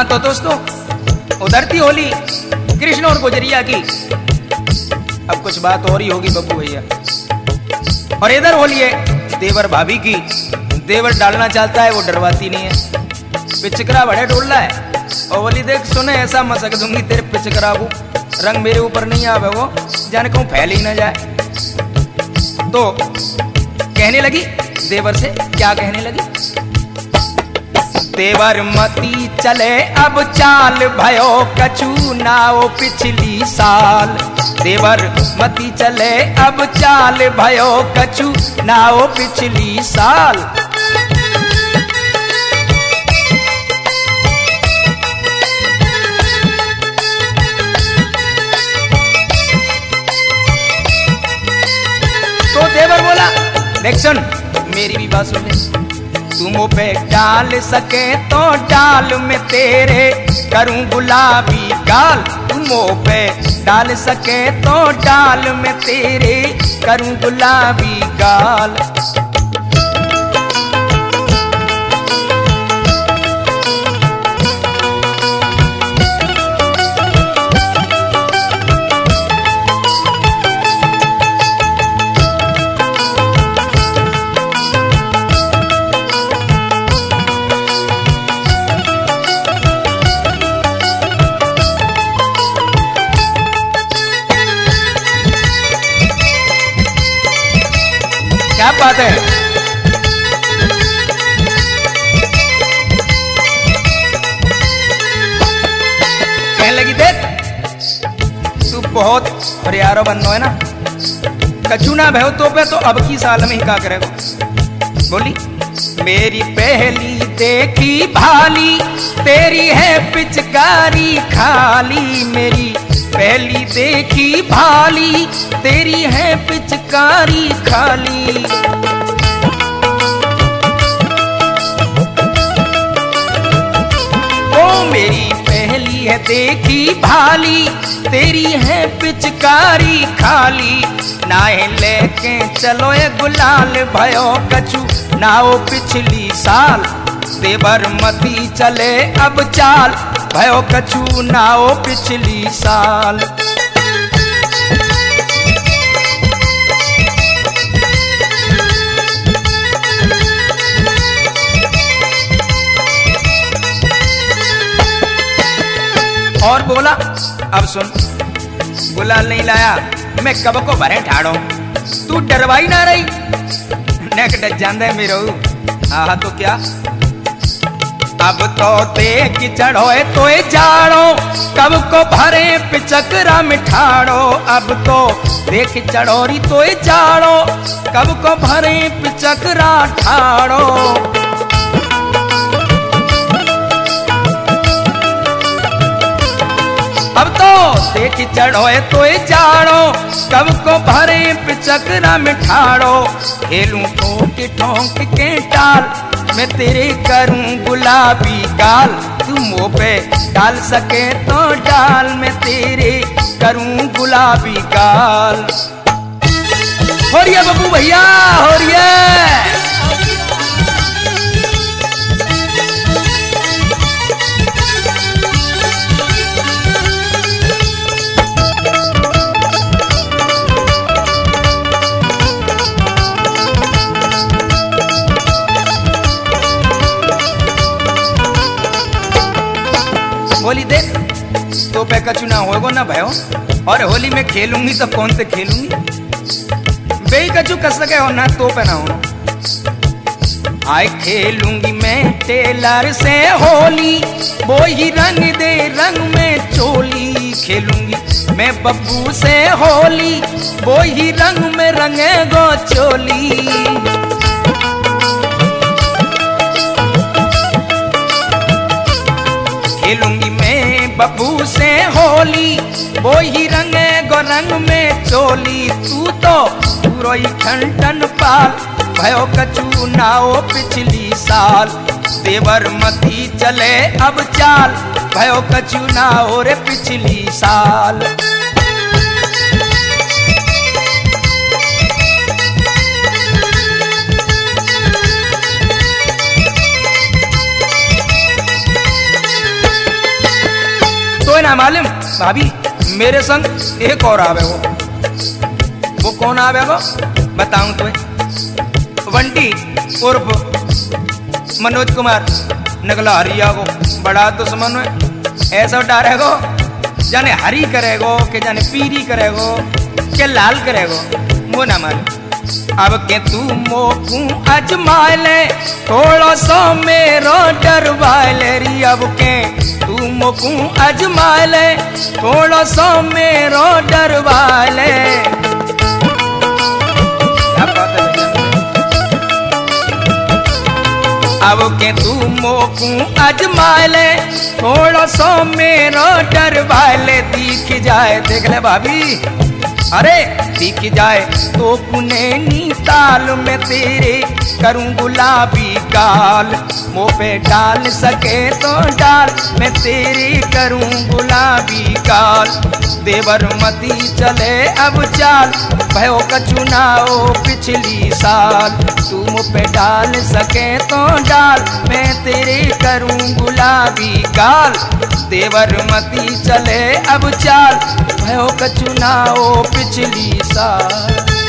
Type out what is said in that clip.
हाँ तो दोस्तों, उधर थी होली कृष्ण और गुजरिया की। अब कुछ बात और ही होगी बब्बू भैया। और इधर होली है देवर भाभी की। देवर डालना चाहता है, वो डरवाती नहीं है। पिचकरा बड़े डोल रहा है और बोली देख सुने ऐसा मसक दूंगी तेरे पिचकरा को, रंग मेरे ऊपर नहीं आवे वो, जाने कहूं फैल ही ना जाए। तो कहने लगी देवर से, क्या कहने लगी? देवर मती चले अब चाल भयो कछु नाओ पिछली साल। देवर मती चले अब चाल भयो कछु नाओ पिछली साल। तो देवर बोला देख सुन, मेरी भी बात सुन ले। तुम पे डाल सके तो डाल में तेरे करूं गुलाबी गाल। तुम पे डाल सके तो डाल में तेरे करूं गुलाबी गाल। क्या बात है? कहने लगी देख तू बहुत हरियारो बननो है ना, कछु ना भयो तो पे तो अब की साल में ही का करेगा। बोली मेरी पहली देखी भाली तेरी है पिचकारी खाली। मेरी पहली देखी भाली तेरी है पिचकारी खाली। ओ मेरी पहली है देखी भाली तेरी है पिचकारी खाली। नाहे लेके चलो ये गुलाल भयो कछु नाओ पिछली साल। देवर मती चले अब चाल भयो कछु नाओ पिछली साल। और बोला अब सुन, गुलाल नहीं लाया मैं कब को भरे ठाड़ो, तू डरवाई ना रही नेक डज जांदे मेरो। हाँ तो क्या अब तो देख चढ़ो तो जाड़ो कब को भरे पिचकरा मिठाड़ो। अब तो देख चढ़ोरी तो जाड़ो कब को भरे पिचकरा ठाड़ो। अब तो देख चढ़ो तो जाड़ो कब को भरे पिचकरा मिठाड़ो। खेलूं ठोक ठोक के टाल मैं तेरे करूं गुलाबी गाल। तू मुँह पे डाल सके तो डाल मैं तेरे करूं गुलाबी गाल। हो रही है बब्बू भैया, हो रही है। होली देख तो पे कछु ना होगो ना भयो, और होली में खेलूंगी तो कौन से खेलूंगी बे कछु कस सके हो ना तो पे ना हो। आए खेलूंगी मैं टेलर से होली वो ही रंग दे रंग में चोली। खेलूंगी मैं बब्बू से होली वो ही रंग में रंगे गो चोली। खेलूंगी मैं बब्बू से होली वो ही रंग गो रंग में चोली। तू तो पूरा ही ठन पाल भयो कछु नाओ पिछली साल। देवर मती चले अब चाल भयो कछु नाओ रे पिछली साल। ना मालूम भाभी मेरे संग एक और आवे वो कौन आवे वो बताऊं तुम्हें। बंटी उर्फ मनोज कुमार नगला हरिया को बड़ा दुश्मन है। ऐसा डारे को जाने हरी करेगो के जाने पीरी करेगो के लाल करेगो वो ना मालूम। अब के तू मोकू अजमा ले थोड़ा सो मेरो डरवा ले री। अब के तू मोकू अजमा ले थोड़ा सो मेरो डरवा ले। अब के तू मोकू अजमा ले थोड़ा सो मेरो डरवा ले। दिख जाए देख ले भाभी अरे दिख जाए तो पुनैनी ताल में तेरे करूं गुलाबी गाल। मुँह पे डाल सके तो डाल मैं तेरी करूं गुलाबी गाल। देवर मती चले अब चाल भयो का चुनाव पिछली साल। तू मुँह पे डाल सके तो डाल मैं तेरी करूं गुलाबी गाल। देवर मती चले अब चाल भयो का चुनाव पिछली साल।